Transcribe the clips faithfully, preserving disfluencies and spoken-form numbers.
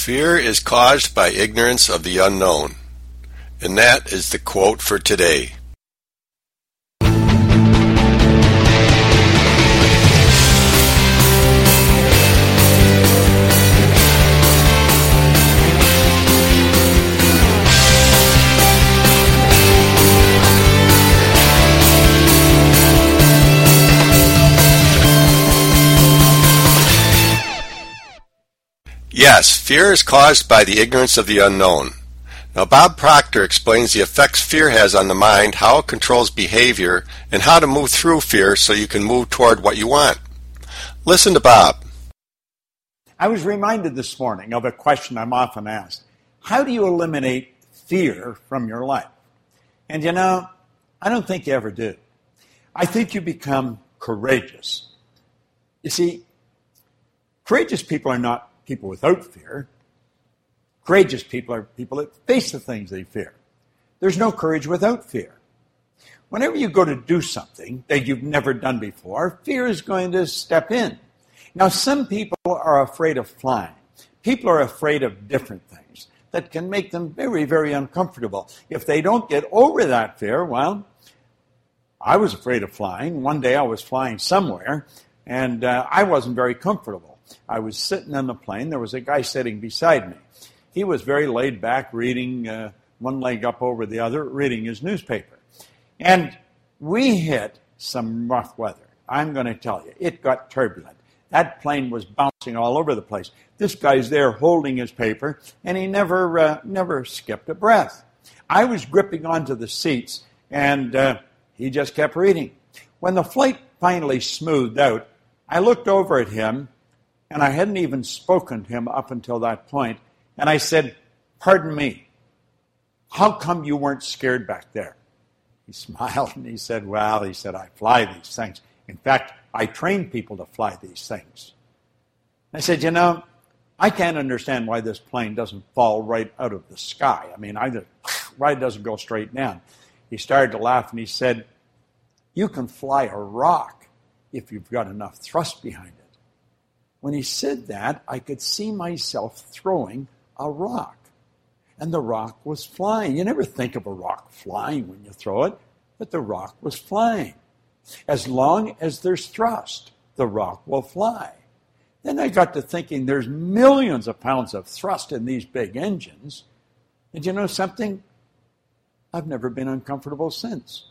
Fear is caused by ignorance of the unknown. And that is the quote for today. Yes, fear is caused by the ignorance of the unknown. Now, Bob Proctor explains the effects fear has on the mind, how it controls behavior, and how to move through fear so you can move toward what you want. Listen to Bob. I was reminded this morning of a question I'm often asked. How do you eliminate fear from your life? And you know, I don't think you ever do. I think you become courageous. You see, courageous people are not people without fear. Courageous people are people that face the things they fear. There's no courage without fear. Whenever you go to do something that you've never done before, fear is going to step in. Now, some people are afraid of flying. People are afraid of different things that can make them very, very uncomfortable. If they don't get over that fear, well, I was afraid of flying. One day I was flying somewhere, and uh, I wasn't very comfortable. I was sitting on the plane. There was a guy sitting beside me. He was very laid back, reading uh, one leg up over the other, reading his newspaper. And we hit some rough weather. I'm going to tell you, it got turbulent. That plane was bouncing all over the place. This guy's there holding his paper, and he never, uh, never skipped a breath. I was gripping onto the seats, and uh, he just kept reading. When the flight finally smoothed out, I looked over at him, and I hadn't even spoken to him up until that point. And I said, "Pardon me, how come you weren't scared back there?" He smiled and he said, "Well," he said, "I fly these things. In fact, I train people to fly these things." I said, "You know, I can't understand why this plane doesn't fall right out of the sky. I mean, either why it doesn't go straight down." He started to laugh and he said, "You can fly a rock if you've got enough thrust behind it." When he said that, I could see myself throwing a rock. And the rock was flying. You never think of a rock flying when you throw it, but the rock was flying. As long as there's thrust, the rock will fly. Then I got to thinking there's millions of pounds of thrust in these big engines. And you know something? I've never been uncomfortable since.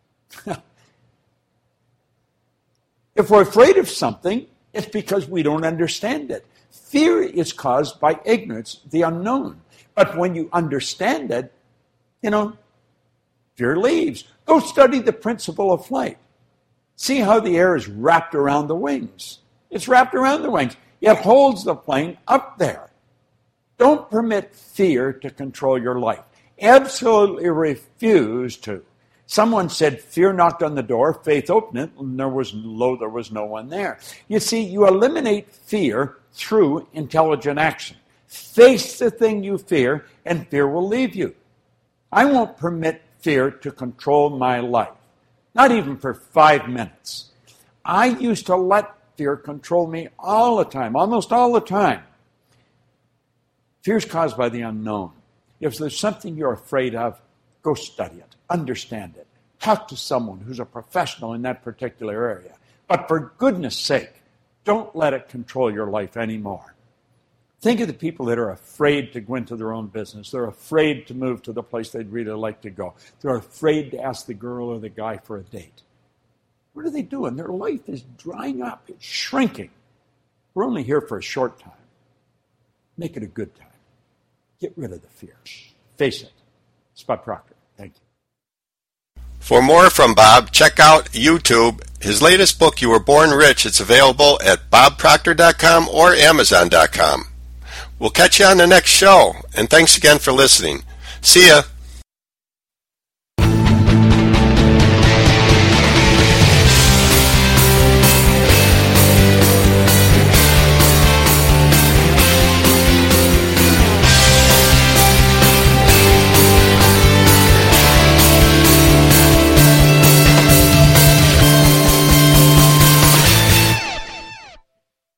If we're afraid of something, it's because we don't understand it. Fear is caused by ignorance, the unknown. But when you understand it, you know, fear leaves. Go study the principle of flight. See how the air is wrapped around the wings. It's wrapped around the wings. It holds the plane up there. Don't permit fear to control your life. Absolutely refuse to. Someone said, fear knocked on the door, faith opened it, and there was, lo, there was no one there. You see, you eliminate fear through intelligent action. Face the thing you fear, and fear will leave you. I won't permit fear to control my life, not even for five minutes. I used to let fear control me all the time, almost all the time. Fear is caused by the unknown. If there's something you're afraid of, go study it. Understand it. Talk to someone who's a professional in that particular area. But for goodness sake, don't let it control your life anymore. Think of the people that are afraid to go into their own business. They're afraid to move to the place they'd really like to go. They're afraid to ask the girl or the guy for a date. What are they doing? Their life is drying up. It's shrinking. We're only here for a short time. Make it a good time. Get rid of the fear. Face it. It's Bob Proctor. Thank you. For more from Bob, check out YouTube. His latest book, You Were Born Rich, it's available at bob proctor dot com or amazon dot com. We'll catch you on the next show, and thanks again for listening. See ya.